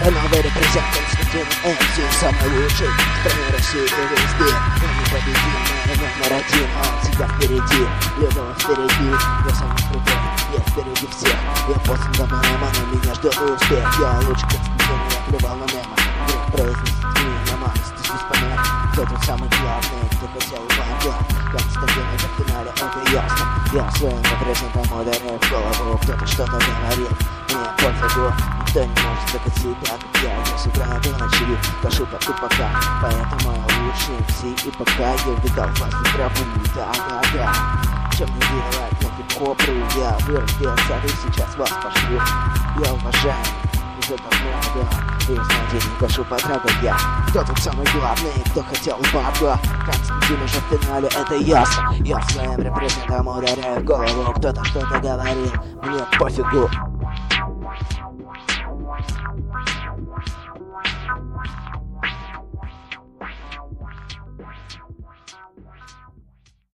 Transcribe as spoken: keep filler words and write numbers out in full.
Это новый репрезент Константин Эмси, самый лучший в стране России и везде. Он непобедимый, номер один, он всегда впереди, любого впереди. Я самый крутой, я впереди всех. Я после дома на меня ждет успех. Я лучше Константин, я плевал на мема. Вдруг произнесет мне на малость, ты без помех. Кто тут самый главный, кто хотел бабла? Константин, это в финале, это ясно. Я своим репрезентом ударяю в голову. Кто-то что-то говорит, мне пофигу. Никто не может докатить так, как я. Я сыграю до ночи, кашу по тупака. Поэтому я лучше эм си. И пока я видал вас в траву, да-да-да. Чем не делать, я хип-хопру. Я вырос без сады, сейчас вас пошлю. Я уважаю, уже давно, да. И знаете, не кашу по трагу я. Кто тут самый главный, кто хотел бабла? Константин уже в финале, это ясно. Я своим репрезентом ударяю в голову. Кто-то что-то говорит, мне пофигу.